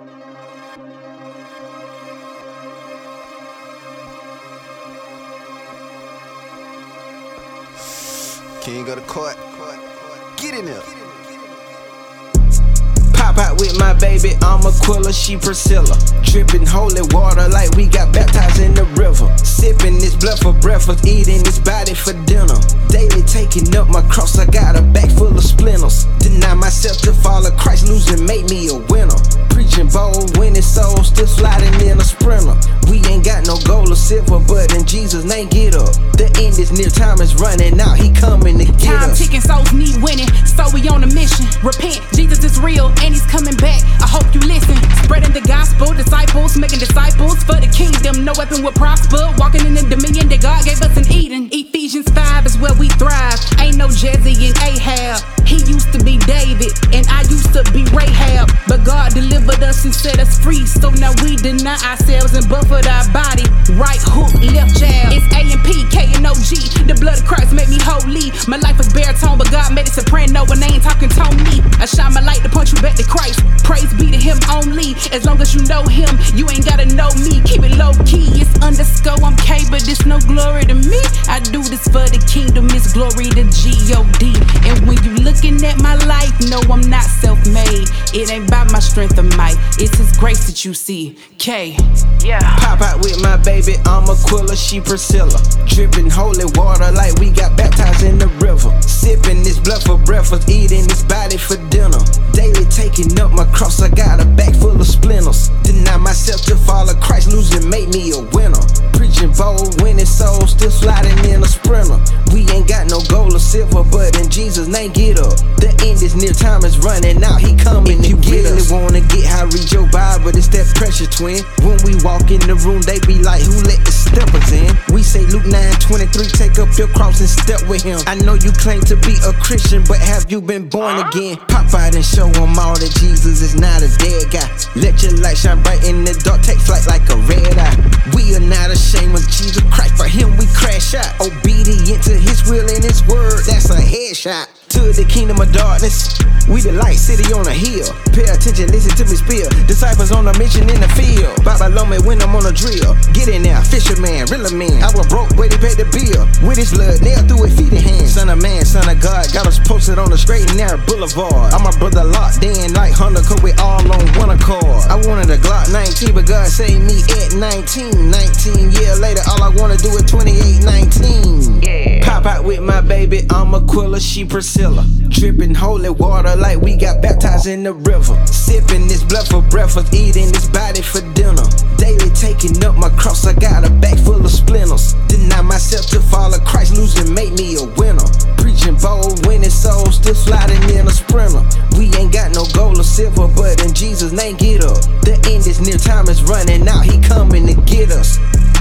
King of the court. Get in there. Pop out with my baby, I'm Aquila, she Priscilla. Dripping holy water like we got baptized in the river. Sipping this blood for breakfast, eating this body for dinner. Daily taking up my cross, I got a bag full of splinters. Deny myself to follow Christ, losing make me a winner. Preaching bold, winning souls, still sliding in a sprinter. We ain't got no gold or silver, but in Jesus' name get up. The end is near, time is running out, he coming to get us. Time ticking, souls need winning, so we on a mission. Repent, Jesus is real, and he's coming back. I hope you listen. Spreading the gospel, disciples, making disciples for the kingdom. No weapon will prosper, walking in the dominion that God gave us in Eden. Ephesians 5 is where we thrive. Ain't no Jesse and Ahab. He used to be David, and I used to be Rahab. But God delivered us and set us free, so now we deny ourselves and buffet our body. Right hook, left jab. It's A&P, K and OG. The blood of Christ made me holy. My life was baritone, but God made it soprano, and they ain't talking Tony. I shine my light to point you back to Christ. Praise be to him only. As long as you know him, you ain't gotta know me. Keep it low key. It's underscore, I'm K, but it's no glory to me. I do this for the kingdom, it's glory to G-O-D. And when you looking at my life, no, I'm not self-made. It ain't by my strength or might, it's his grace that you see. K. Yeah. Pop out with my baby, I'm Aquila, she Priscilla. Dripping holy water like we got baptized in the river. Sipping this blood for breakfast, eating this body for dinner. Daily taking up my cross, I got a bag full of splinters. Deny myself to follow Christ, losing make me a winner. Preaching bold, winning souls, still sliding in a sprinter. We ain't got no gold or silver, but in Jesus' name get up. The end is near, time is running out, he coming to get us. If you really wanna get high, read your Bible, it's that pressure, twin. When we walk in the room, they be like, who let the steppers in? We say Luke 9:23, take up your cross and step with him. I know you claim to be a Christian, but have you been born again? Pop out and show them all that Jesus is not a dead guy. Let your light shine bright in the dark, take flight like a red eye. We are not ashamed of Jesus Christ, for him we crash out. Obedient to his will and his word, that's a headshot. To the kingdom of darkness, we the light city on a hill. Pay attention, listen to me spill. Disciples on a mission in the field. Babylon me when I'm on a drill. Get in there, fisherman, real man. I was broke, but he paid the bill. With his blood, nailed through his feet and hands. Son of man, son of God, got us posted on the straight and narrow boulevard. I'm my brother locked in like Honda, cause we all on one accord. I wanted a Glock 19, but God saved me at 19. 19 years later, all I wanna do is 28, 19. Yeah. Pop out with my baby, I'm Aquila, she Priscilla. Dripping holy water like we got baptized in the river. Sipping this blood for breakfast, eating this body for dinner. Daily taking up my cross, I got a bag full of splinters. Deny myself to follow Christ, losing make me a winner. Preaching bold, winning souls, still sliding in a sprinter. We ain't got no gold or silver, but in Jesus' name get up. The end is near, time is running out, he coming to get us.